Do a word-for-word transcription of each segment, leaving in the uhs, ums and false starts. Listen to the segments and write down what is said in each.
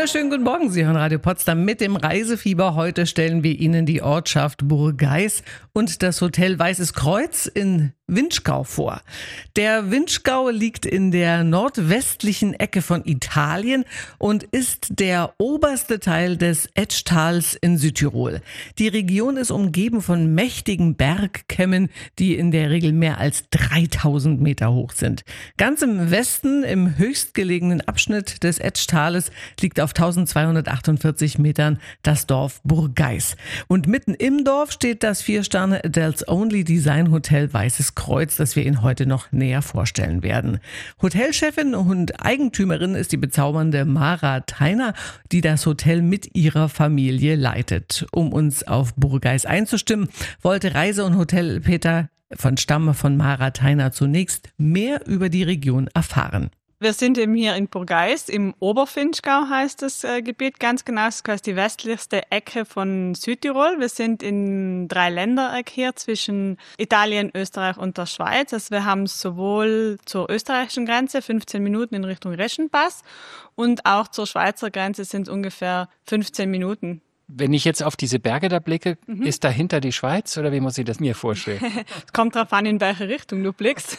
wunderschönen guten Morgen, Sie hören Radio Potsdam mit dem Reisefieber. Heute stellen wir Ihnen die Ortschaft Burgeiß und das Hotel Weißes Kreuz in Vinschgau vor. Der Vinschgau liegt in der nordwestlichen Ecke von Italien und ist der oberste Teil des Etchtals in Südtirol. Die Region ist umgeben von mächtigen Bergkämmen, die in der Regel mehr als dreitausend Meter hoch sind. Ganz im Westen, im höchstgelegenen Abschnitt des Etchtales, liegt auf eintausendzweihundertachtundvierzig Metern das Dorf Burgeiß. Und mitten im Dorf steht das Vier-Sterne Adults Only Design Hotel Weißes Kreuz, das wir Ihnen heute noch näher vorstellen werden. Hotelchefin und Eigentümerin ist die bezaubernde Mara Theiner, die das Hotel mit ihrer Familie leitet. Um uns auf Burgeiß einzustimmen, wollte Reise- und Hotel Peter von Stamm von Mara Theiner zunächst mehr über die Region erfahren. Wir sind eben hier in Burgeiß, im Obervinschgau heißt das äh, Gebiet ganz genau. Das ist quasi die westlichste Ecke von Südtirol. Wir sind in Dreiländereck hier zwischen Italien, Österreich und der Schweiz. Also wir haben sowohl zur österreichischen Grenze fünfzehn Minuten in Richtung Reschenpass und auch zur Schweizer Grenze sind es ungefähr fünfzehn Minuten. Wenn ich jetzt auf diese Berge da blicke, mhm. ist dahinter die Schweiz oder wie muss ich das mir vorstellen? Es kommt darauf an, in welche Richtung du blickst.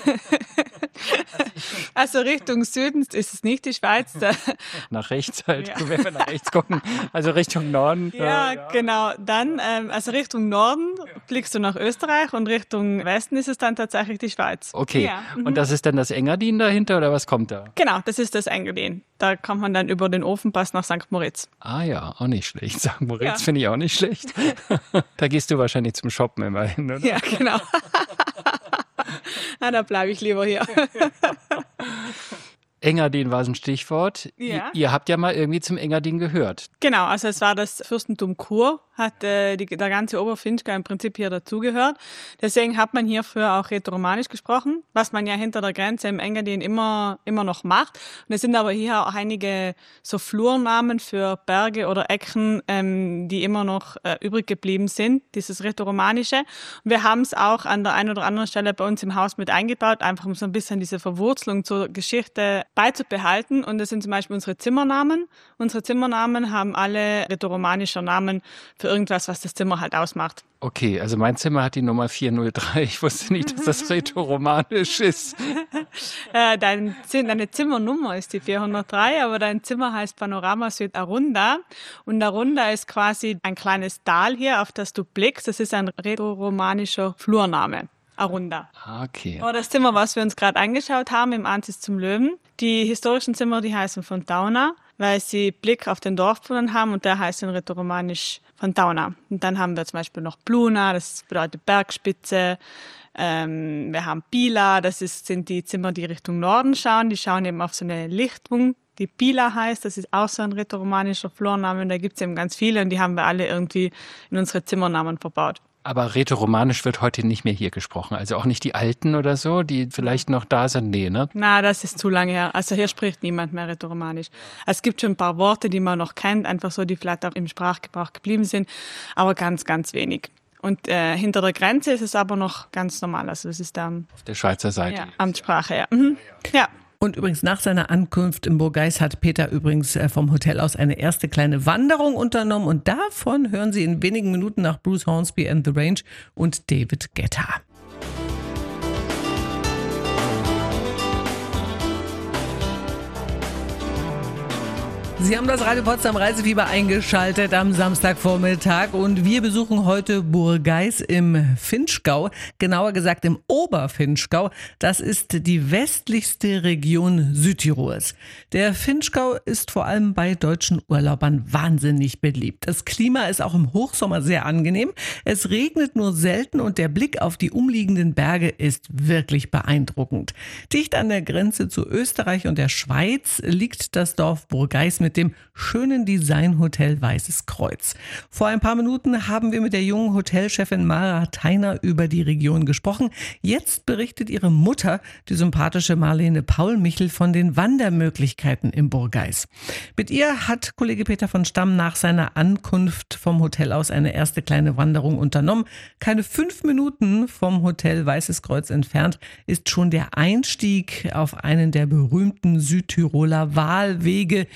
Also Richtung Süden ist es nicht die Schweiz. Nach rechts halt, ja. Wenn wir nach rechts gucken, also Richtung Norden. Ja, ja. Genau. Dann, ähm, also Richtung Norden blickst du nach Österreich und Richtung Westen ist es dann tatsächlich die Schweiz. Okay, ja. mhm. Und das ist dann das Engadin dahinter oder was kommt da? Genau, das ist das Engadin. Da kommt man dann über den Ofenpass nach Sankt Moritz. Ah ja, auch nicht schlecht. Sankt Moritz ja. finde ich auch nicht schlecht. Da gehst du wahrscheinlich zum Shoppen immerhin, oder? Ja, genau. Na, da bleibe ich lieber hier. Engadin war so ein Stichwort. Ja. Ihr habt ja mal irgendwie zum Engadin gehört. Genau, also es war das Fürstentum Chur, hat äh, die, der ganze Obervinschgau im Prinzip hier dazugehört. Deswegen hat man hier früher auch Rätoromanisch gesprochen, was man ja hinter der Grenze im Engadin immer, immer noch macht. Und es sind aber hier auch einige so Flurnamen für Berge oder Ecken, ähm, die immer noch äh, übrig geblieben sind, dieses Rätoromanische. Und wir haben es auch an der einen oder anderen Stelle bei uns im Haus mit eingebaut, einfach um so ein bisschen diese Verwurzelung zur Geschichte beizubehalten. Und das sind zum Beispiel unsere Zimmernamen. Unsere Zimmernamen haben alle rätoromanischer Namen für irgendwas, was das Zimmer halt ausmacht. Okay, also mein Zimmer hat die Nummer vier null drei. Ich wusste nicht, dass das rätoromanisch ist. äh, dein, deine Zimmernummer ist die vierhundertdrei, aber dein Zimmer heißt Panorama Süd Arunda. Und Arunda ist quasi ein kleines Tal hier, auf das du blickst. Das ist ein rätoromanischer Flurname. Arunda. Okay. Aber das Zimmer, was wir uns gerade angeschaut haben, im Ansitz zum Löwen, die historischen Zimmer, die heißen Fontauna, weil sie Blick auf den Dorfbrunnen haben und der heißt in Rätoromanisch Fontauna. Und dann haben wir zum Beispiel noch Bluna, das bedeutet Bergspitze. Ähm, wir haben Pila, das ist, sind die Zimmer, die Richtung Norden schauen. Die schauen eben auf so eine Lichtung, die Pila heißt. Das ist auch so ein rätoromanischer Flurname und da gibt es eben ganz viele und die haben wir alle irgendwie in unsere Zimmernamen verbaut. Aber rätoromanisch wird heute nicht mehr hier gesprochen. Also auch nicht die Alten oder so, die vielleicht noch da sind. Nee, ne? Na, das ist zu lange her. Also hier spricht niemand mehr rätoromanisch. Es gibt schon ein paar Worte, die man noch kennt, einfach so, die vielleicht auch im Sprachgebrauch geblieben sind, aber ganz, ganz wenig. Und äh, hinter der Grenze ist es aber noch ganz normal. Also das ist dann auf der Schweizer Seite. Ja, Amtssprache, ja. Mhm. Ja. Und übrigens nach seiner Ankunft in Burgeiß hat Peter übrigens vom Hotel aus eine erste kleine Wanderung unternommen und davon hören Sie in wenigen Minuten nach Bruce Hornsby and the Range und David Guetta. Sie haben das Radio Potsdam Reisefieber eingeschaltet am Samstagvormittag und wir besuchen heute Burgeiß im Vinschgau, genauer gesagt im Obervinschgau. Das ist die westlichste Region Südtirols. Der Vinschgau ist vor allem bei deutschen Urlaubern wahnsinnig beliebt. Das Klima ist auch im Hochsommer sehr angenehm. Es regnet nur selten und der Blick auf die umliegenden Berge ist wirklich beeindruckend. Dicht an der Grenze zu Österreich und der Schweiz liegt das Dorf Burgeiß mit dem schönen Designhotel Weißes Kreuz. Vor ein paar Minuten haben wir mit der jungen Hotelchefin Mara Theiner über die Region gesprochen. Jetzt berichtet ihre Mutter, die sympathische Marlene Paul-Michel, von den Wandermöglichkeiten im Burgeiß. Mit ihr hat Kollege Peter von Stamm nach seiner Ankunft vom Hotel aus eine erste kleine Wanderung unternommen. Keine fünf Minuten vom Hotel Weißes Kreuz entfernt ist schon der Einstieg auf einen der berühmten Südtiroler Wahlwege, die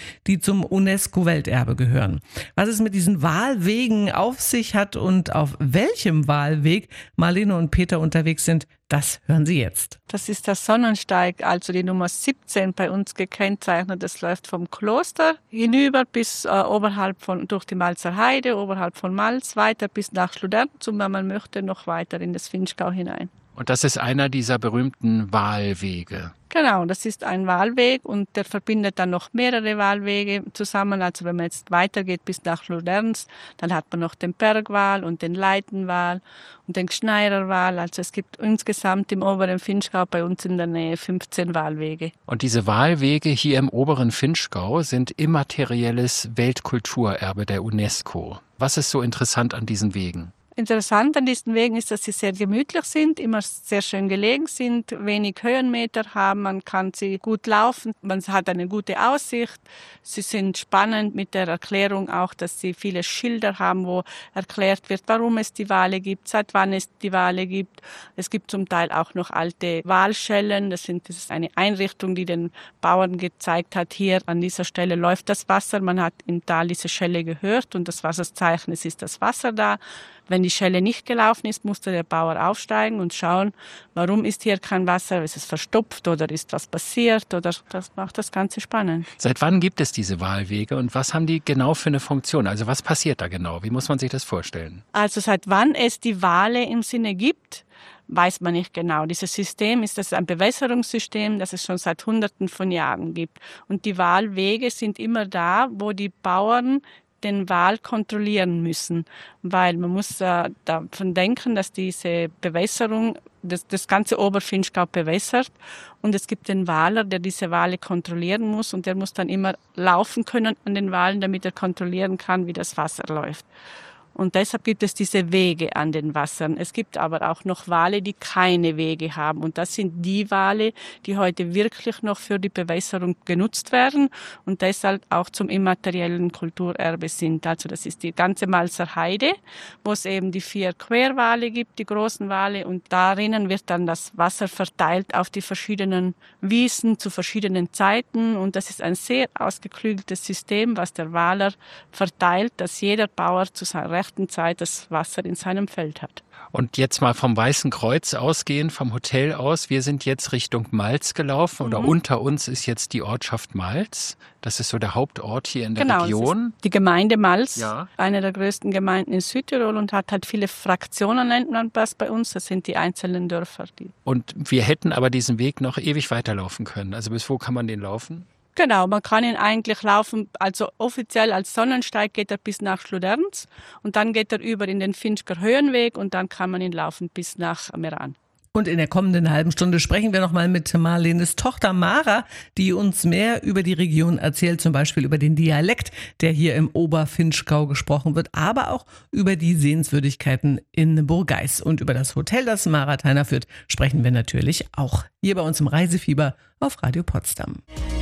zum UNESCO-Welterbe gehören. Was es mit diesen Wahlwegen auf sich hat und auf welchem Wahlweg Marlene und Peter unterwegs sind, das hören Sie jetzt. Das ist der Sonnensteig, also die Nummer siebzehn bei uns gekennzeichnet. Das läuft vom Kloster hinüber bis äh, oberhalb von, durch die Malzer Heide, oberhalb von Malz, weiter bis nach Schluderns und wenn man möchte noch weiter in das Vinschgau hinein. Und das ist einer dieser berühmten Wahlwege. Genau, das ist ein Wahlweg und der verbindet dann noch mehrere Wahlwege zusammen. Also wenn man jetzt weitergeht bis nach Schluderns, dann hat man noch den Bergwal und den Leitenwal und den Gschneirerwal. Also es gibt insgesamt im oberen Vinschgau bei uns in der Nähe fünfzehn Wahlwege. Und diese Wahlwege hier im oberen Vinschgau sind immaterielles Weltkulturerbe der UNESCO. Was ist so interessant an diesen Wegen? Interessant an diesen Wegen ist, dass sie sehr gemütlich sind, immer sehr schön gelegen sind, wenig Höhenmeter haben, man kann sie gut laufen, man hat eine gute Aussicht. Sie sind spannend mit der Erklärung auch, dass sie viele Schilder haben, wo erklärt wird, warum es die Wale gibt, seit wann es die Wale gibt. Es gibt zum Teil auch noch alte Walschellen, das, sind, das ist eine Einrichtung, die den Bauern gezeigt hat, hier an dieser Stelle läuft das Wasser, man hat im Tal diese Schelle gehört und das Wasserzeichen, es ist das Wasser da. Wenn die Schelle nicht gelaufen ist, musste der Bauer aufsteigen und schauen, warum ist hier kein Wasser, ist es verstopft oder ist was passiert oder das macht das Ganze spannend. Seit wann gibt es diese Wahlwege und was haben die genau für eine Funktion? Also was passiert da genau? Wie muss man sich das vorstellen? Also seit wann es die Wale im Sinne gibt, weiß man nicht genau. Dieses System ist das ist ein Bewässerungssystem, das es schon seit Hunderten von Jahren gibt. Und die Wahlwege sind immer da, wo die Bauern den Wal kontrollieren müssen, weil man muss äh, davon denken, dass diese Bewässerung das, das ganze Obervinschgau bewässert und es gibt den Waler, der diese Wale kontrollieren muss und der muss dann immer laufen können an den Walen, damit er kontrollieren kann, wie das Wasser läuft. Und deshalb gibt es diese Wege an den Wassern. Es gibt aber auch noch Wale, die keine Wege haben. Und das sind die Wale, die heute wirklich noch für die Bewässerung genutzt werden und deshalb auch zum immateriellen Kulturerbe sind. Also das ist die ganze Malzer Heide, wo es eben die vier Querwale gibt, die großen Wale. Und darinnen wird dann das Wasser verteilt auf die verschiedenen Wiesen zu verschiedenen Zeiten. Und das ist ein sehr ausgeklügeltes System, was der Waler verteilt, dass jeder Bauer zu seiner rechten Zeit das Wasser in seinem Feld hat. Und jetzt mal vom Weißen Kreuz ausgehend, vom Hotel aus. Wir sind jetzt Richtung Malz gelaufen oder Mhm. unter uns ist jetzt die Ortschaft Malz. Das ist so der Hauptort hier in der Genau, Region. es ist die Gemeinde Malz, Ja. eine der größten Gemeinden in Südtirol und hat halt viele Fraktionen, nennt man das bei uns. Das sind die einzelnen Dörfer. Die Und wir hätten aber diesen Weg noch ewig weiterlaufen können. Also bis wo kann man den laufen? Genau, man kann ihn eigentlich laufen, also offiziell als Sonnensteig geht er bis nach Schluderns und dann geht er über in den Vinschger Höhenweg und dann kann man ihn laufen bis nach Meran. Und in der kommenden halben Stunde sprechen wir nochmal mit Marlenes Tochter Mara, die uns mehr über die Region erzählt, zum Beispiel über den Dialekt, der hier im Obervinschgau gesprochen wird, aber auch über die Sehenswürdigkeiten in Burgeis. Und über das Hotel, das Mara Theiner führt, sprechen wir natürlich auch hier bei uns im Reisefieber auf Radio Potsdam.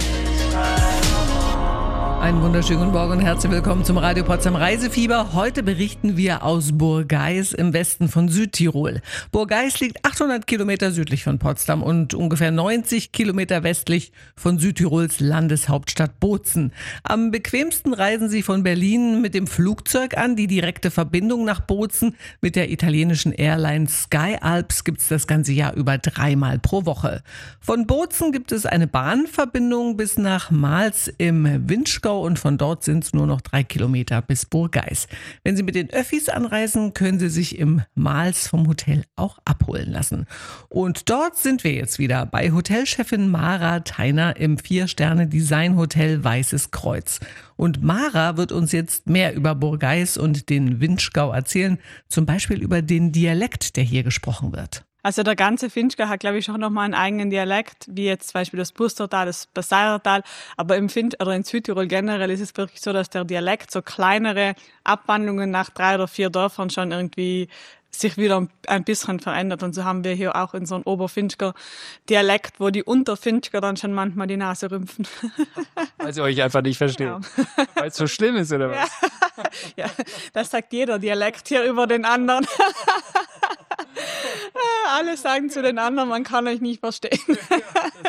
Einen wunderschönen guten Morgen und herzlich willkommen zum Radio Potsdam Reisefieber. Heute berichten wir aus Burgeis im Westen von Südtirol. Burgeis liegt achthundert Kilometer südlich von Potsdam und ungefähr neunzig Kilometer westlich von Südtirols Landeshauptstadt Bozen. Am bequemsten reisen Sie von Berlin mit dem Flugzeug an. Die direkte Verbindung nach Bozen mit der italienischen Airline Sky Alps gibt es das ganze Jahr über dreimal pro Woche. Von Bozen gibt es eine Bahnverbindung bis nach Malz im Vinschgau und von dort sind es nur noch drei Kilometer bis Burgeis. Wenn Sie mit den Öffis anreisen, können Sie sich im Malz vom Hotel auch abholen lassen. Und dort sind wir jetzt wieder bei Hotelchefin Mara Theiner im Vier-Sterne-Design-Hotel Weißes Kreuz. Und Mara wird uns jetzt mehr über Burgeis und den Vinschgau erzählen, zum Beispiel über den Dialekt, der hier gesprochen wird. Also der ganze Vinschgau hat, glaube ich, auch nochmal einen eigenen Dialekt, wie jetzt zum Beispiel das Pustertal, das Passaiertal. Aber im Vinsch oder in Südtirol generell ist es wirklich so, dass der Dialekt so kleinere Abwandlungen nach drei oder vier Dörfern schon irgendwie sich wieder ein bisschen verändert. Und so haben wir hier auch in so einem Obervinschger Dialekt, wo die Untervinschger dann schon manchmal die Nase rümpfen. Weil sie euch einfach nicht verstehen. Genau. Weil es so schlimm ist, oder was? Ja, das sagt jeder Dialekt hier über den anderen. Alle sagen zu den anderen, man kann euch nicht verstehen. Das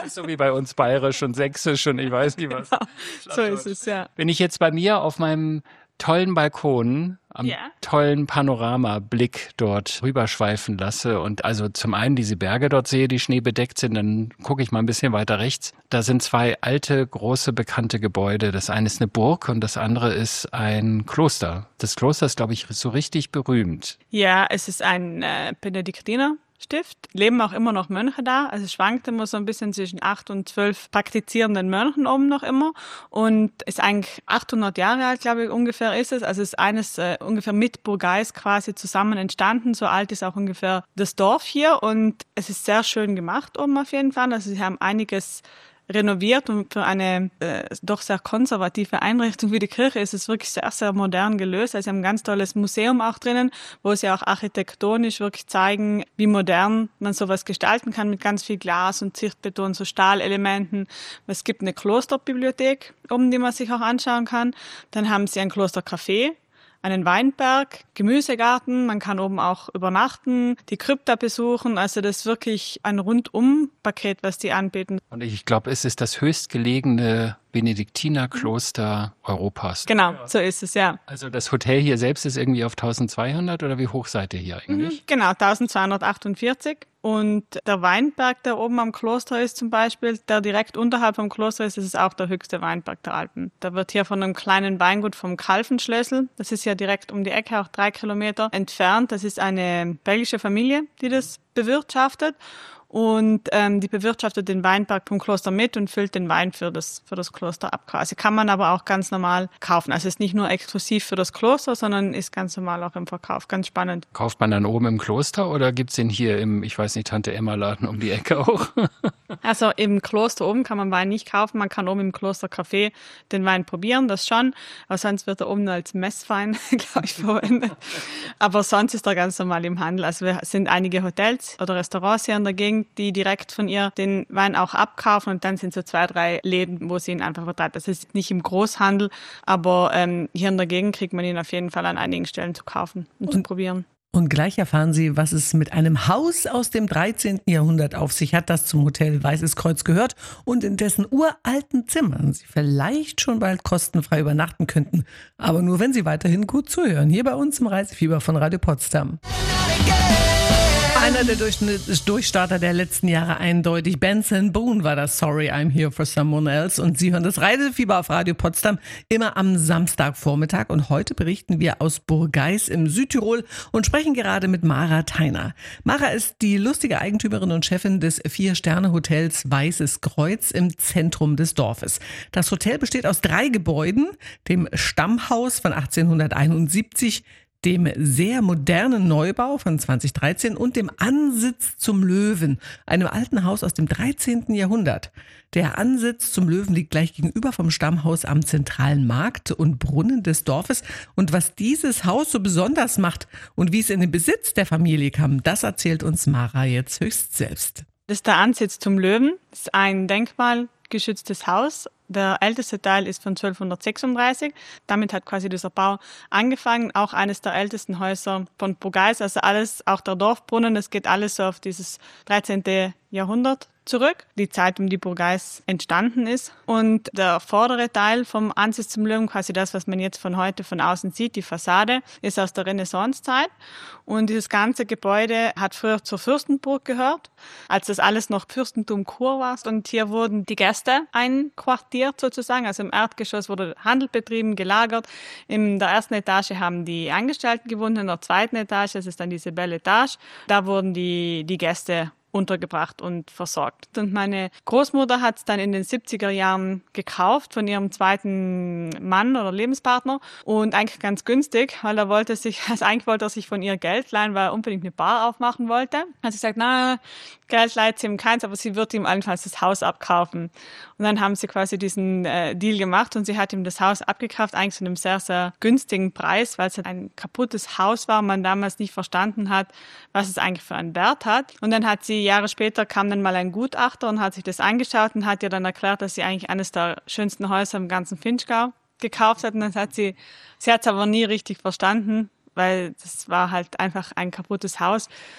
So wie bei uns Bayerisch und Sächsisch und ich weiß nicht was. Genau. So ist es, ja. Wenn ich jetzt bei mir auf meinem tollen Balkon am Ja. tollen Panoramablick dort rüberschweifen lasse und also zum einen diese Berge dort sehe, die schneebedeckt sind, dann gucke ich mal ein bisschen weiter rechts. Da sind zwei alte, große, bekannte Gebäude. Das eine ist eine Burg und das andere ist ein Kloster. Das Kloster ist, glaube ich, so richtig berühmt. Ja, es ist ein äh, Benediktinerstift. Leben auch immer noch Mönche da. Also es schwankt immer so ein bisschen zwischen acht und zwölf praktizierenden Mönchen oben noch immer. Und ist eigentlich achthundert Jahre alt, glaube ich, ungefähr ist es. Also es ist eines äh, ungefähr mit Burgais quasi zusammen entstanden. So alt ist auch ungefähr das Dorf hier. Und es ist sehr schön gemacht oben auf jeden Fall. Also sie haben einiges renoviert und für eine äh, doch sehr konservative Einrichtung wie die Kirche ist es wirklich sehr, sehr modern gelöst. Also sie haben ein ganz tolles Museum auch drinnen, wo sie auch architektonisch wirklich zeigen, wie modern man sowas gestalten kann mit ganz viel Glas und Zierbeton, so Stahlelementen. Es gibt eine Klosterbibliothek oben, die man sich auch anschauen kann. Dann haben sie ein Klostercafé, einen Weinberg, Gemüsegarten, man kann oben auch übernachten, die Krypta besuchen, also das ist wirklich ein Rundum-Paket, was die anbieten. Und ich glaube, es ist das höchstgelegene Benediktinerkloster Europas. Genau, so ist es, ja. Also das Hotel hier selbst ist irgendwie auf eintausendzweihundert oder wie hoch seid ihr hier eigentlich? Mhm, genau, eintausendzweihundertachtundvierzig. Und der Weinberg, der oben am Kloster ist zum Beispiel, der direkt unterhalb vom Kloster ist, das ist auch der höchste Weinberg der Alpen. Da wird hier von einem kleinen Weingut vom Kalfenschlössl, das ist ja direkt um die Ecke, auch drei Kilometer entfernt. Das ist eine belgische Familie, die das bewirtschaftet. Und ähm, die bewirtschaftet den Weinberg vom Kloster mit und füllt den Wein für das, für das Kloster ab. Also kann man aber auch ganz normal kaufen. Also es ist nicht nur exklusiv für das Kloster, sondern ist ganz normal auch im Verkauf. Ganz spannend. Kauft man dann oben im Kloster oder gibt es den hier im, ich weiß nicht, Tante-Emma-Laden um die Ecke auch? Also im Kloster oben kann man Wein nicht kaufen. Man kann oben im Klostercafé den Wein probieren, das schon. Aber sonst wird er oben nur als Messwein, glaube ich, verwendet. Aber sonst ist er ganz normal im Handel. Also wir sind einige Hotels oder Restaurants hier in der Gegend, die direkt von ihr den Wein auch abkaufen und dann sind so zwei, drei Läden, wo sie ihn einfach vertreibt. Das ist nicht im Großhandel, aber ähm, hier in der Gegend kriegt man ihn auf jeden Fall an einigen Stellen zu kaufen und, und zu probieren. Und gleich erfahren Sie, was es mit einem Haus aus dem dreizehnten Jahrhundert auf sich hat, das zum Hotel Weißes Kreuz gehört und in dessen uralten Zimmern Sie vielleicht schon bald kostenfrei übernachten könnten. Aber nur, wenn Sie weiterhin gut zuhören. Hier bei uns im Reisefieber von Radio Potsdam. Einer der Durchstarter der letzten Jahre eindeutig. Benson Boone war das Sorry, I'm Here for Someone Else. Und Sie hören das Reisefieber auf Radio Potsdam immer am Samstagvormittag. Und heute berichten wir aus Burgais im Südtirol und sprechen gerade mit Mara Theiner. Mara ist die lustige Eigentümerin und Chefin des Vier-Sterne-Hotels Weißes Kreuz im Zentrum des Dorfes. Das Hotel besteht aus drei Gebäuden, dem Stammhaus von achtzehnhunderteinundsiebzig, dem sehr modernen Neubau von zweitausenddreizehn und dem Ansitz zum Löwen, einem alten Haus aus dem dreizehnten Jahrhundert. Der Ansitz zum Löwen liegt gleich gegenüber vom Stammhaus am zentralen Markt und Brunnen des Dorfes. Und was dieses Haus so besonders macht und wie es in den Besitz der Familie kam, das erzählt uns Mara jetzt höchst selbst. Das ist der Ansitz zum Löwen. Das ist ein denkmalgeschütztes Haus. Der älteste Teil ist von zwölfhundertsechsunddreißig. Damit hat quasi dieser Bau angefangen. Auch eines der ältesten Häuser von Burgais. Also alles, auch der Dorfbrunnen, das geht alles so auf dieses dreizehnten Jahrhundert zurück. Die Zeit, um die Burgais entstanden ist. Und der vordere Teil vom Ansitz zum Löwen, quasi das, was man jetzt von heute von außen sieht, die Fassade, ist aus der Renaissancezeit. Und dieses ganze Gebäude hat früher zur Fürstenburg gehört, als das alles noch Fürstentum Chur war. Und hier wurden die Gäste einquartiert sozusagen. Also im Erdgeschoss wurde Handel betrieben, gelagert. In der ersten Etage haben die Angestellten gewohnt, in der zweiten Etage, das ist dann diese Belle Etage, da wurden die, die Gäste untergebracht und versorgt. Und meine Großmutter hat es dann in den siebziger Jahren gekauft von ihrem zweiten Mann oder Lebenspartner und eigentlich ganz günstig, weil er wollte sich, also eigentlich wollte er sich von ihr Geld leihen, weil er unbedingt eine Bar aufmachen wollte. Hat sie gesagt, na, Geld leiht sie ihm keins, aber sie wird ihm allenfalls das Haus abkaufen. Und dann haben sie quasi diesen äh, Deal gemacht und sie hat ihm das Haus abgekauft, eigentlich zu einem sehr, sehr günstigen Preis, weil es halt ein kaputtes Haus war und man damals nicht verstanden hat, was es eigentlich für einen Wert hat. Und dann hat sie Jahre später kam dann mal ein Gutachter und hat sich das angeschaut und hat ihr dann erklärt, dass sie eigentlich eines der schönsten Häuser im ganzen Vinschgau gekauft hat. Und dann hat sie, sie hat es aber nie richtig verstanden, weil das war halt einfach ein kaputtes Haus.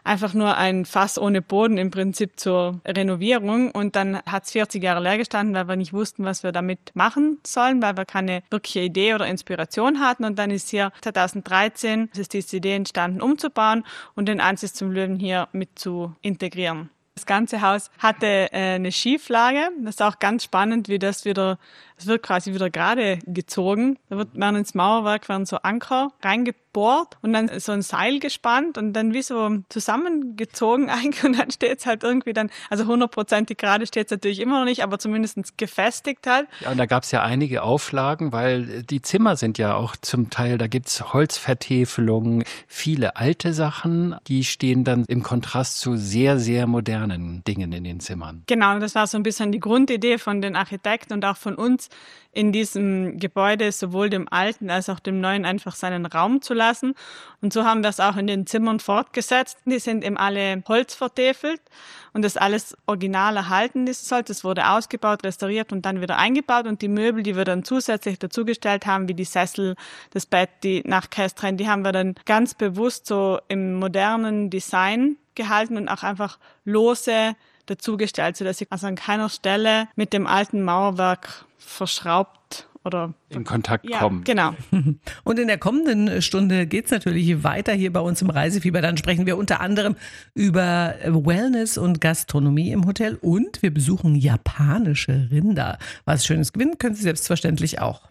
einfach nur ein Fass ohne Boden im Prinzip zur Renovierung. Und dann hat es vierzig Jahre leer gestanden, weil wir nicht wussten, was wir damit machen sollen, weil wir keine wirkliche Idee oder Inspiration hatten. Und dann ist hier zweitausenddreizehn ist diese Idee entstanden, umzubauen und den Ansitz zum Löwen hier mit zu integrieren. Das ganze Haus hatte äh, eine Schieflage. Das ist auch ganz spannend, wie das wieder, es wird quasi wieder gerade gezogen. Da wird, werden ins Mauerwerk werden so Anker reingebohrt und dann so ein Seil gespannt und dann wie so zusammengezogen eigentlich und dann steht es halt irgendwie dann, also hundertprozentig gerade steht es natürlich immer noch nicht, aber zumindest gefestigt halt. Ja, und da gab es ja einige Auflagen, weil die Zimmer sind ja auch zum Teil, da gibt's Holzvertäfelungen, viele alte Sachen, die stehen dann im Kontrast zu sehr, sehr modernen Dingen in den Zimmern. Genau, das war so ein bisschen die Grundidee von den Architekten und auch von uns, in diesem Gebäude, sowohl dem alten als auch dem neuen, einfach seinen Raum zu lassen. Und so haben wir es auch in den Zimmern fortgesetzt. Die sind eben alle holzvertäfelt und das alles original erhalten, dieses Holz. Das wurde ausgebaut, restauriert und dann wieder eingebaut. Und die Möbel, die wir dann zusätzlich dazugestellt haben, wie die Sessel, das Bett, die Nachtkästchen, die haben wir dann ganz bewusst so im modernen Design gehalten und auch einfach lose dazugestellt, sodass sie also an keiner Stelle mit dem alten Mauerwerk verschraubt oder in Kontakt ja, kommen. Genau. Und in der kommenden Stunde geht's natürlich weiter hier bei uns im Reisefieber. Dann sprechen wir unter anderem über Wellness und Gastronomie im Hotel und wir besuchen japanische Rinder. Was Schönes gewinnen können Sie selbstverständlich auch.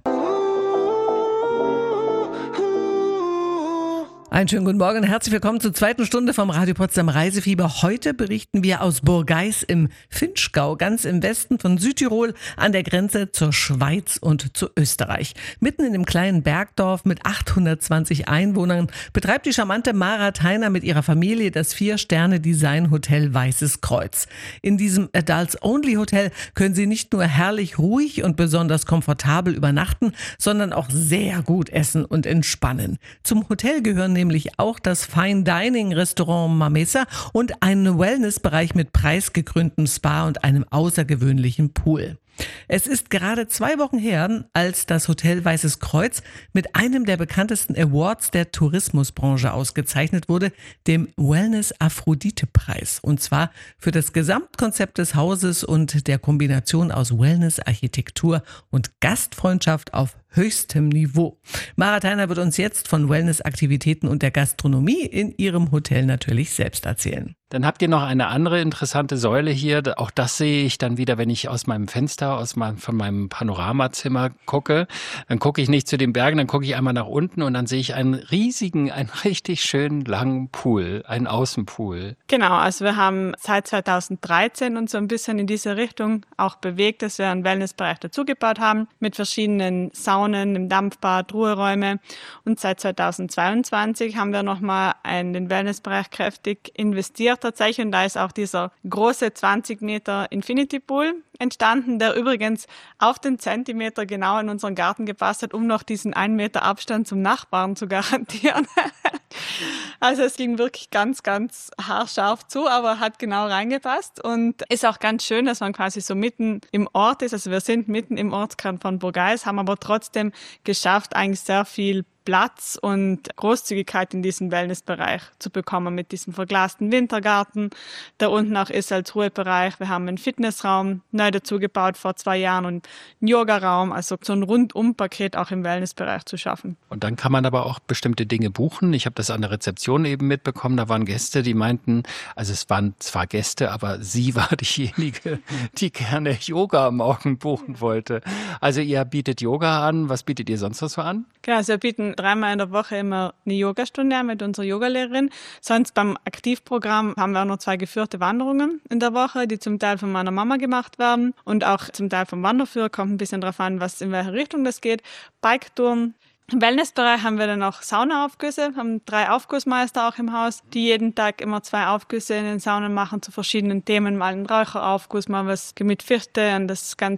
Einen schönen guten Morgen und herzlich willkommen zur zweiten Stunde vom Radio Potsdam Reisefieber. Heute berichten wir aus Burgeis im Vinschgau, ganz im Westen von Südtirol, an der Grenze zur Schweiz und zu Österreich. Mitten in dem kleinen Bergdorf mit achthundertzwanzig Einwohnern betreibt die charmante Mara Theiner mit ihrer Familie das Vier-Sterne-Design-Hotel Weißes Kreuz. In diesem Adults-Only-Hotel können Sie nicht nur herrlich ruhig und besonders komfortabel übernachten, sondern auch sehr gut essen und entspannen. Zum Hotel gehören nämlich auch das Fine Dining Restaurant Mamesa und einen Wellnessbereich mit preisgekröntem Spa und einem außergewöhnlichen Pool. Es ist gerade zwei Wochen her, als das Hotel Weißes Kreuz mit einem der bekanntesten Awards der Tourismusbranche ausgezeichnet wurde, dem Wellness Aphrodite Preis. Und zwar für das Gesamtkonzept des Hauses und der Kombination aus Wellness, Architektur und Gastfreundschaft auf höchstem Niveau. Mara Theiner wird uns jetzt von Wellness-Aktivitäten und der Gastronomie in ihrem Hotel natürlich selbst erzählen. Dann habt ihr noch eine andere interessante Säule hier. Auch das sehe ich dann wieder, wenn ich aus meinem Fenster, aus meinem, von meinem Panoramazimmer gucke. Dann gucke ich nicht zu den Bergen, dann gucke ich einmal nach unten und dann sehe ich einen riesigen, einen richtig schönen langen Pool, einen Außenpool. Genau, also wir haben seit zweitausenddreizehn uns so ein bisschen in diese Richtung auch bewegt, dass wir einen Wellnessbereich dazugebaut haben mit verschiedenen Saunen, im Dampfbad, Ruheräume. Und seit zweitausendzweiundzwanzig haben wir nochmal in den Wellnessbereich kräftig investiert tatsächlich. Und da ist auch dieser große zwanzig Meter Infinity Pool entstanden, der übrigens auf den Zentimeter genau in unseren Garten gepasst hat, um noch diesen einen Meter Abstand zum Nachbarn zu garantieren. Also es ging wirklich ganz, ganz haarscharf zu, aber hat genau reingepasst und ist auch ganz schön, dass man quasi so mitten im Ort ist. Also wir sind mitten im Ortskern von Burgeis, haben aber trotzdem geschafft, eigentlich sehr viel Platz und Großzügigkeit in diesen Wellnessbereich zu bekommen mit diesem verglasten Wintergarten. Da unten auch ist als Ruhebereich. Wir haben einen Fitnessraum neu dazu gebaut vor zwei Jahren und einen Yogaraum, also so ein Rundum-Paket auch im Wellnessbereich zu schaffen. Und dann kann man aber auch bestimmte Dinge buchen. Ich habe das an der Rezeption eben mitbekommen. Da waren Gäste, die meinten, also es waren zwar Gäste, aber sie war diejenige, die gerne Yoga am Morgen buchen wollte. Also ihr bietet Yoga an. Was bietet ihr sonst noch so an? Genau, also wir bieten dreimal in der Woche immer eine Yogastunde an mit unserer Yogalehrerin. Sonst beim Aktivprogramm haben wir auch noch zwei geführte Wanderungen in der Woche, die zum Teil von meiner Mama gemacht werden und auch zum Teil vom Wanderführer. Kommt ein bisschen drauf an, was in welche Richtung das geht. Biketouren. Im Wellnessbereich haben wir dann auch Saunaaufgüsse, haben drei Aufgussmeister auch im Haus, die jeden Tag immer zwei Aufgüsse in den Saunen machen zu verschiedenen Themen. Mal einen Räucheraufguss, mal was mit Fichte und das ist ganz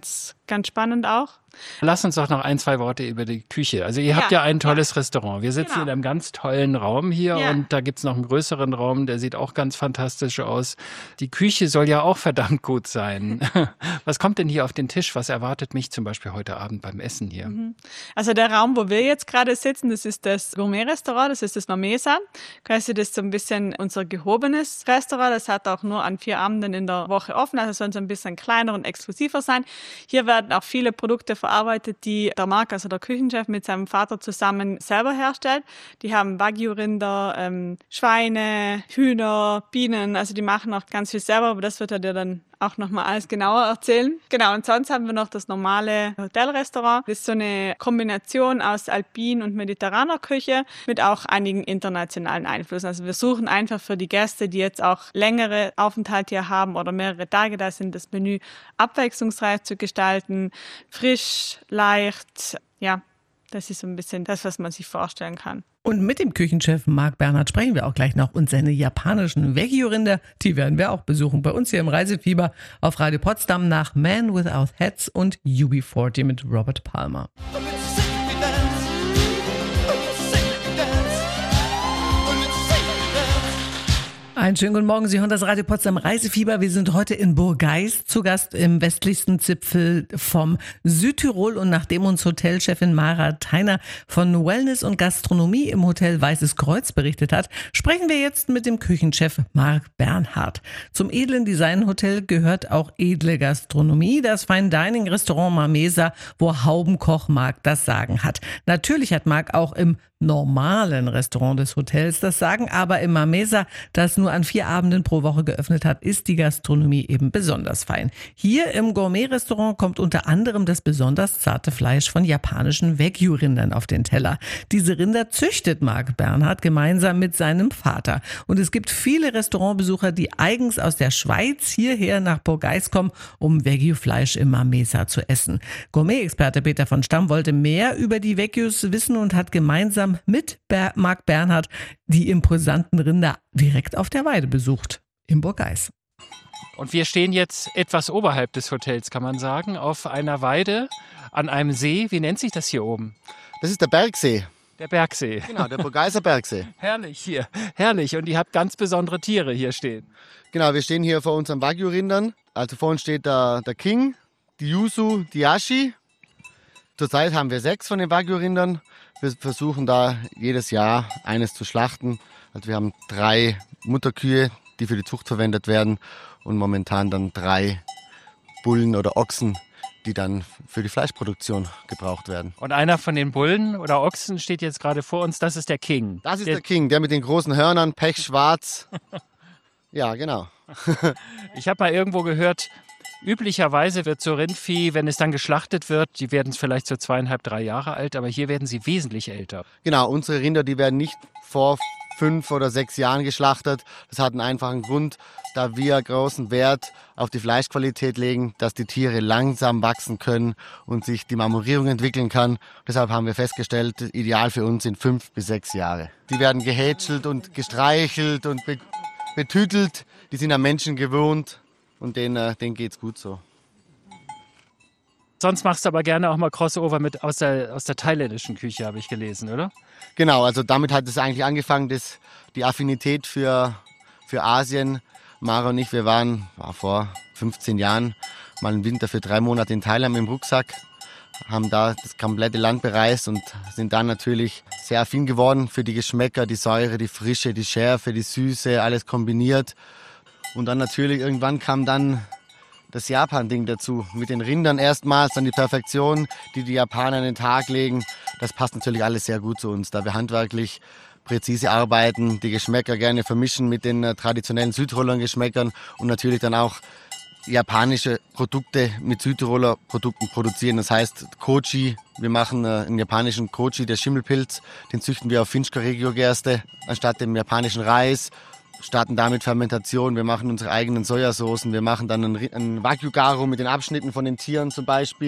ganz spannend auch. Lass uns doch noch ein, zwei Worte über die Küche. Also ihr Ja, habt ja ein tolles ja. Restaurant. Wir sitzen Genau. in einem ganz tollen Raum hier Ja. und da gibt's noch einen größeren Raum, der sieht auch ganz fantastisch aus. Die Küche soll ja auch verdammt gut sein. Was kommt denn hier auf den Tisch? Was erwartet mich zum Beispiel heute Abend beim Essen hier? Also der Raum, wo wir jetzt gerade sitzen, das ist das Gourmet-Restaurant, das ist das Mamesa. Quasi das ist so ein bisschen unser gehobenes Restaurant. Das hat auch nur an vier Abenden in der Woche offen, also soll so ein bisschen kleiner und exklusiver sein. Hier werden auch viele Produkte verarbeitet, die der Marc, also der Küchenchef, mit seinem Vater zusammen selber herstellt. Die haben Wagyu-Rinder, ähm, Schweine, Hühner, Bienen, also die machen auch ganz viel selber, aber das wird er dir dann auch nochmal alles genauer erzählen. Genau, und sonst haben wir noch das normale Hotelrestaurant. Das ist so eine Kombination aus Alpin- und mediterraner Küche mit auch einigen internationalen Einflüssen. Also wir suchen einfach für die Gäste, die jetzt auch längere Aufenthalte hier haben oder mehrere Tage da sind, das Menü abwechslungsreich zu gestalten, frisch, leicht, ja, das ist so ein bisschen das, was man sich vorstellen kann. Und mit dem Küchenchef Marc Bernhard sprechen wir auch gleich noch. Und seine japanischen Wagyu-Rinder, die werden wir auch besuchen. Bei uns hier im Reisefieber auf Radio Potsdam nach Man Without Hats und U B vierzig mit Robert Palmer. Einen schönen guten Morgen, Sie hören das Radio Potsdam Reisefieber. Wir sind heute in Burgeis zu Gast im westlichsten Zipfel vom Südtirol. Und nachdem uns Hotelchefin Mara Theiner von Wellness und Gastronomie im Hotel Weißes Kreuz berichtet hat, sprechen wir jetzt mit dem Küchenchef Marc Bernhard. Zum edlen Designhotel gehört auch edle Gastronomie, das Fine Dining Restaurant Mamesa, wo Haubenkoch Marc das Sagen hat. Natürlich hat Marc auch im normalen Restaurant des Hotels das Sagen, aber im Mamesa, das nur an vier Abenden pro Woche geöffnet hat, ist die Gastronomie eben besonders fein. Hier im Gourmet-Restaurant kommt unter anderem das besonders zarte Fleisch von japanischen Wagyu-Rindern auf den Teller. Diese Rinder züchtet Marc Bernhard gemeinsam mit seinem Vater. Und es gibt viele Restaurantbesucher, die eigens aus der Schweiz hierher nach Burgeis kommen, um Wagyu-Fleisch im Mamesa zu essen. Gourmet-Experte Peter von Stamm wollte mehr über die Wagyus wissen und hat gemeinsam mit Ber- Marc Bernhard die imposanten Rinder direkt auf der Weide besucht, in Burgeis. Und wir stehen jetzt etwas oberhalb des Hotels, kann man sagen, auf einer Weide an einem See. Wie nennt sich das hier oben? Das ist der Bergsee. Der Bergsee. Genau, der Burgeiser Bergsee. Herrlich hier, herrlich. Und ihr habt ganz besondere Tiere hier stehen. Genau, wir stehen hier vor unseren Wagyu-Rindern. Also vor uns steht der, der King, die Yuzu, die Yashi. Zurzeit haben wir sechs von den Wagyu-Rindern. Wir versuchen da jedes Jahr eines zu schlachten. Also wir haben drei Mutterkühe, die für die Zucht verwendet werden und momentan dann drei Bullen oder Ochsen, die dann für die Fleischproduktion gebraucht werden. Und einer von den Bullen oder Ochsen steht jetzt gerade vor uns, das ist der King. Das ist der, der King, der mit den großen Hörnern, pechschwarz. Ja, genau. Ich habe mal irgendwo gehört, üblicherweise wird so Rindvieh, wenn es dann geschlachtet wird, die werden vielleicht so zweieinhalb, drei Jahre alt, aber hier werden sie wesentlich älter. Genau, unsere Rinder, die werden nicht vor fünf oder sechs Jahren geschlachtet. Das hat einen einfachen Grund, da wir großen Wert auf die Fleischqualität legen, dass die Tiere langsam wachsen können und sich die Marmorierung entwickeln kann. Deshalb haben wir festgestellt, ideal für uns sind fünf bis sechs Jahre. Die werden gehätschelt und gestreichelt und be- betütelt. Die sind am Menschen gewohnt. Und denen, denen geht's gut so. Sonst machst du aber gerne auch mal Crossover mit aus der, aus der thailändischen Küche, habe ich gelesen, oder? Genau, also damit hat es eigentlich angefangen, dass die Affinität für, für Asien. Mara und ich, wir waren war vor fünfzehn Jahren mal im Winter für drei Monate in Thailand mit dem Rucksack, haben da das komplette Land bereist und sind dann natürlich sehr affin geworden für die Geschmäcker, die Säure, die Frische, die Schärfe, die Süße, alles kombiniert. Und dann natürlich irgendwann kam dann das Japan-Ding dazu. Mit den Rindern erstmals, dann die Perfektion, die die Japaner an den Tag legen. Das passt natürlich alles sehr gut zu uns, da wir handwerklich präzise arbeiten, die Geschmäcker gerne vermischen mit den äh, traditionellen Südtiroler Geschmäckern und natürlich dann auch japanische Produkte mit Südtiroler Produkten produzieren. Das heißt Kochi, wir machen äh, einen japanischen Kochi, der Schimmelpilz, den züchten wir auf Finchka-Regio-Gerste anstatt dem japanischen Reis. Starten damit Fermentation, wir machen unsere eigenen Sojasoßen, wir machen dann einen, einen Wagyu-Garo mit den Abschnitten von den Tieren zum Beispiel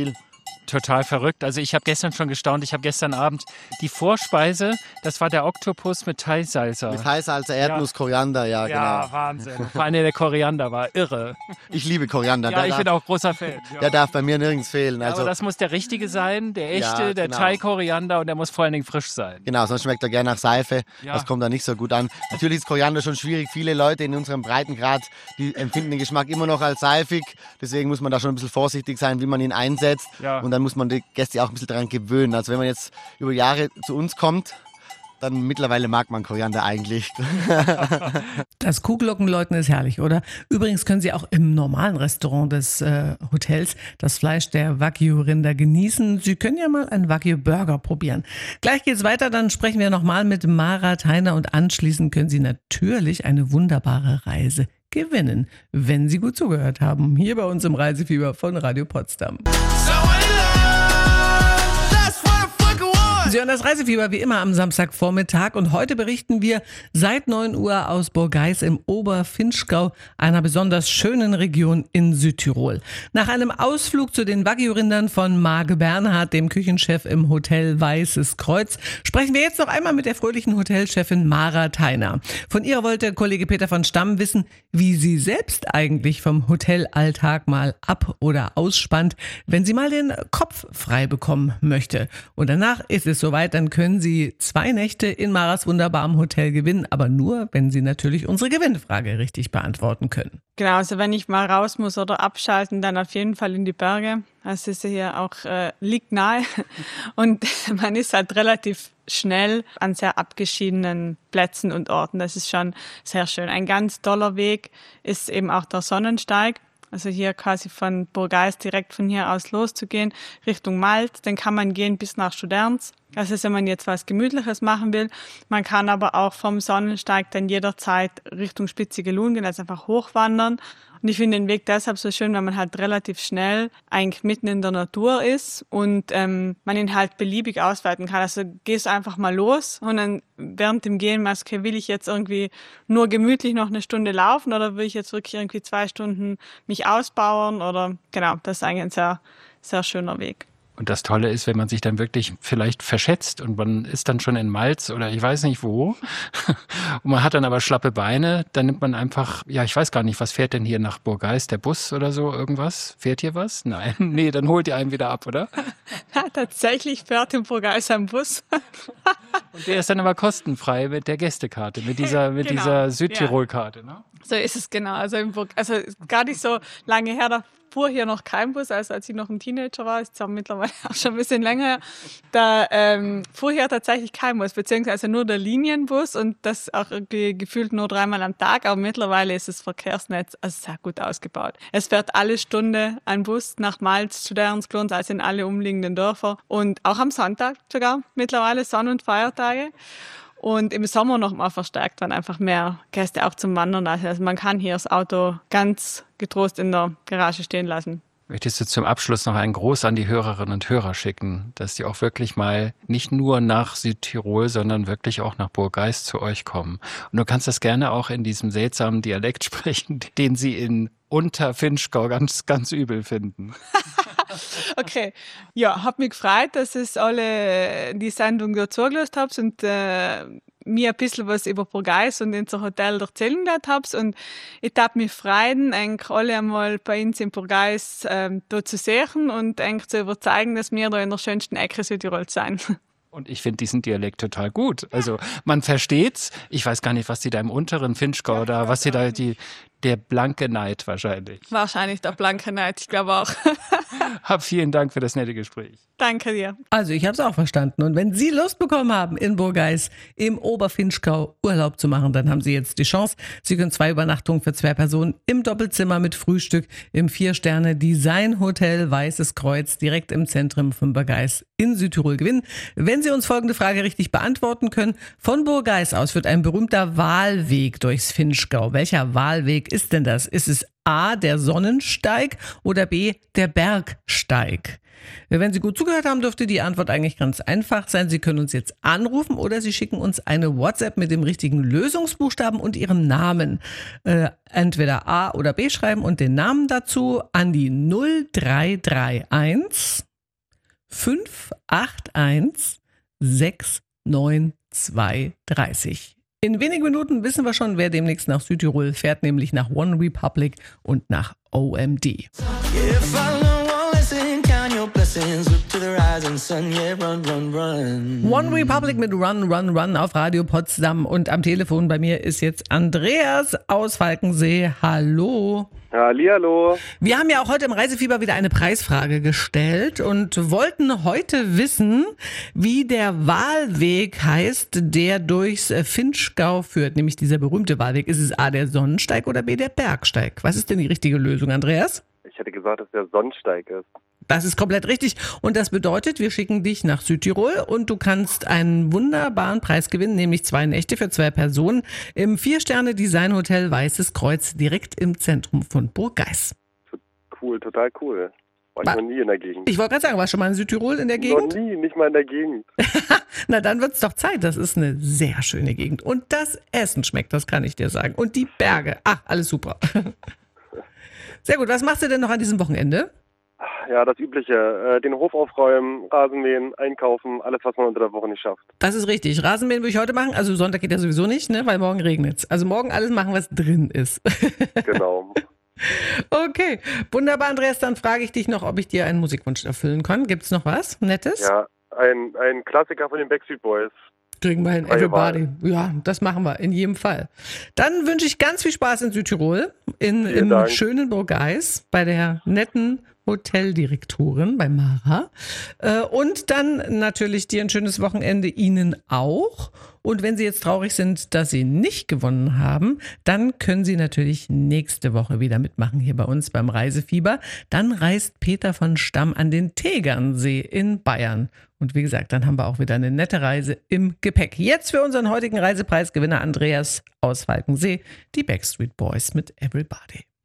Total verrückt. Also ich habe gestern schon gestaunt. Ich habe gestern Abend die Vorspeise, das war der Oktopus mit Thai-Salsa. Mit Thai-Salsa, Erdnuss, ja. Koriander, ja, ja genau. Wahnsinn. Vor allem der Koriander war irre. Ich liebe Koriander. Ja, der ich darf, bin auch großer Fan. Ja. Der darf bei mir nirgends fehlen. Also, aber das muss der richtige sein, der echte, ja, der genau. Thai-Koriander, und der muss vor allen Dingen frisch sein. Genau, sonst schmeckt er gerne nach Seife. Ja. Das kommt da nicht so gut an. Natürlich ist Koriander schon schwierig. Viele Leute in unserem Breitengrad, die empfinden den Geschmack immer noch als seifig. Deswegen muss man da schon ein bisschen vorsichtig sein, wie man ihn einsetzt. Ja. Und dann muss man die Gäste auch ein bisschen daran gewöhnen. Also wenn man jetzt über Jahre zu uns kommt, dann mittlerweile mag man Koriander eigentlich. Das Kuhglockenläuten ist herrlich, oder? Übrigens können Sie auch im normalen Restaurant des äh, Hotels das Fleisch der Wagyu-Rinder genießen. Sie können ja mal einen Wagyu-Burger probieren. Gleich geht's weiter, dann sprechen wir nochmal mit Mara Theiner und anschließend können Sie natürlich eine wunderbare Reise gewinnen, wenn Sie gut zugehört haben. Hier bei uns im Reisefieber von Radio Potsdam. Sie hören das Reisefieber wie immer am Samstagvormittag und heute berichten wir seit neun Uhr aus Burgeis im Oberfinchgau, einer besonders schönen Region in Südtirol. Nach einem Ausflug zu den Wagyu-Rindern von Marc Bernhard, dem Küchenchef im Hotel Weißes Kreuz, sprechen wir jetzt noch einmal mit der fröhlichen Hotelchefin Mara Theiner. Von ihr wollte Kollege Peter von Stamm wissen, wie sie selbst eigentlich vom Hotelalltag mal ab- oder ausspannt, wenn sie mal den Kopf frei bekommen möchte. Und danach ist es soweit, dann können Sie zwei Nächte in Maras wunderbarem Hotel gewinnen, aber nur, wenn Sie natürlich unsere Gewinnfrage richtig beantworten können. Genau, also wenn ich mal raus muss oder abschalten, dann auf jeden Fall in die Berge. Das ist hier auch, äh, liegt nahe und man ist halt relativ schnell an sehr abgeschiedenen Plätzen und Orten. Das ist schon sehr schön. Ein ganz toller Weg ist eben auch der Sonnensteig. Also hier quasi von Burgeis direkt von hier aus loszugehen, Richtung Malt. Dann kann man gehen bis nach Studerns. Das ist, wenn man jetzt was Gemütliches machen will. Man kann aber auch vom Sonnensteig dann jederzeit Richtung Spitzige Luhn gehen, also einfach hochwandern. Und ich finde den Weg deshalb so schön, weil man halt relativ schnell eigentlich mitten in der Natur ist und ähm, man ihn halt beliebig ausweiten kann. Also gehst einfach mal los und dann während dem Gehen meinst du, okay, will ich jetzt irgendwie nur gemütlich noch eine Stunde laufen oder will ich jetzt wirklich irgendwie zwei Stunden mich ausbauen oder genau, das ist eigentlich ein sehr, sehr schöner Weg. Und das Tolle ist, wenn man sich dann wirklich vielleicht verschätzt und man ist dann schon in Malz oder ich weiß nicht wo und man hat dann aber schlappe Beine, dann nimmt man einfach, ja, ich weiß gar nicht, was fährt denn hier nach Burgeis, der Bus oder so, irgendwas? Fährt hier was? Nein, nee, dann holt ihr einen wieder ab, oder? Ja, tatsächlich fährt in Burgeis ein Bus. Und der ist dann aber kostenfrei mit der Gästekarte, mit dieser, mit genau, dieser Südtirol-Karte, ne? So ist es genau. Also, in Burg, also gar nicht so lange her, da fuhr hier noch kein Bus, also als ich noch ein Teenager war, ist es mittlerweile auch schon ein bisschen länger her, da ähm, fuhr hier tatsächlich kein Bus, beziehungsweise nur der Linienbus und das auch irgendwie gefühlt nur dreimal am Tag, aber mittlerweile ist das Verkehrsnetz also sehr gut ausgebaut. Es fährt alle Stunde ein Bus nach Malz, Studerns, Glurns, also in alle umliegenden Dörfer und auch am Sonntag sogar mittlerweile, Sonn- und Feiertage. Und im Sommer noch mal verstärkt, wenn einfach mehr Gäste auch zum Wandern da sind. Also man kann hier das Auto ganz getrost in der Garage stehen lassen. Möchtest du zum Abschluss noch einen Gruß an die Hörerinnen und Hörer schicken, dass die auch wirklich mal nicht nur nach Südtirol, sondern wirklich auch nach Burgeis zu euch kommen? Und du kannst das gerne auch in diesem seltsamen Dialekt sprechen, den sie in Unterfinchgau ganz, ganz übel finden. Okay, ja, hab mich gefreut, dass es alle die Sendung da zugelassen habt und äh, mir ein bisschen was über Burgeis und unser Hotel erzählen habt und ich darf mich freuen, eigentlich alle einmal bei uns in Burgeis ähm, da zu sehen und eigentlich zu überzeugen, dass wir da in der schönsten Ecke Südtirols sein. Und ich finde diesen Dialekt total gut. Also man versteht's. Ich weiß gar nicht, was sie da im unteren Finchgau da, was sie da, die, der blanke Neid wahrscheinlich. Wahrscheinlich der blanke Neid, ich glaube auch. Hab vielen Dank für das nette Gespräch. Danke dir. Also ich habe es auch verstanden. Und wenn Sie Lust bekommen haben, in Burgeis im Oberfinchgau Urlaub zu machen, dann haben Sie jetzt die Chance. Sie können zwei Übernachtungen für zwei Personen im Doppelzimmer mit Frühstück im Vier-Sterne-Design-Hotel Weißes Kreuz direkt im Zentrum von Burgeis in Südtirol gewinnen. Wenn Sie uns folgende Frage richtig beantworten können, von Burgeis aus wird ein berühmter Wahlweg durchs Finchgau. Welcher Wahlweg ist denn das? Ist es A, der Sonnensteig oder B, der Bergsteig? Wenn Sie gut zugehört haben, dürfte die Antwort eigentlich ganz einfach sein. Sie können uns jetzt anrufen oder Sie schicken uns eine WhatsApp mit dem richtigen Lösungsbuchstaben und Ihrem Namen. Äh, entweder A oder B schreiben und den Namen dazu an die null drei drei eins fünf acht eins sechs neun zwei drei. In wenigen Minuten wissen wir schon, wer demnächst nach Südtirol fährt, nämlich nach One Republic und nach O M D. One Republic mit Run, Run, Run auf Radio Potsdam und am Telefon bei mir ist jetzt Andreas aus Falkensee. Hallo. Hallihallo. Wir haben ja auch heute im Reisefieber wieder eine Preisfrage gestellt und wollten heute wissen, wie der Wahlweg heißt, der durchs Finchgau führt, nämlich dieser berühmte Wahlweg. Ist es A, der Sonnensteig oder B, der Bergsteig? Was ist denn die richtige Lösung, Andreas? Ich hätte gesagt, dass der Sonnensteig ist. Das ist komplett richtig und das bedeutet, wir schicken dich nach Südtirol und du kannst einen wunderbaren Preis gewinnen, nämlich zwei Nächte für zwei Personen im Vier-Sterne-Design-Hotel Weißes Kreuz direkt im Zentrum von Burggeis. Cool, total cool. War ich War, noch nie in der Gegend. Ich wollte gerade sagen, warst du schon mal in Südtirol in der Gegend? Noch nie, nicht mal in der Gegend. Na, dann wird's doch Zeit. Das ist eine sehr schöne Gegend. Und das Essen schmeckt, das kann ich dir sagen. Und die Berge. Ach, alles super. Sehr gut. Was machst du denn noch an diesem Wochenende? Ja, das Übliche. Äh, den Hof aufräumen, Rasenmähen, einkaufen, alles, was man unter der Woche nicht schafft. Das ist richtig. Rasenmähen würde ich heute machen. Also Sonntag geht ja sowieso nicht, ne? Weil morgen regnet's. Also morgen alles machen, was drin ist. Genau. Okay, wunderbar, Andreas. Dann frage ich dich noch, ob ich dir einen Musikwunsch erfüllen kann. Gibt's noch was Nettes? Ja, ein, ein Klassiker von den Backstreet Boys. Kriegen wir hin, Everybody. Ja, das machen wir, in jedem Fall. Dann wünsche ich ganz viel Spaß in Südtirol, in, im Dank. schönen Burggeis, bei der netten Hoteldirektorin, bei Mara. Und dann natürlich dir ein schönes Wochenende, Ihnen auch. Und wenn Sie jetzt traurig sind, dass Sie nicht gewonnen haben, dann können Sie natürlich nächste Woche wieder mitmachen hier bei uns beim Reisefieber. Dann reist Peter von Stamm an den Tegernsee in Bayern. Und wie gesagt, dann haben wir auch wieder eine nette Reise im Gepäck. Jetzt für unseren heutigen Reisepreisgewinner Andreas aus Falkensee, die Backstreet Boys mit Everybody.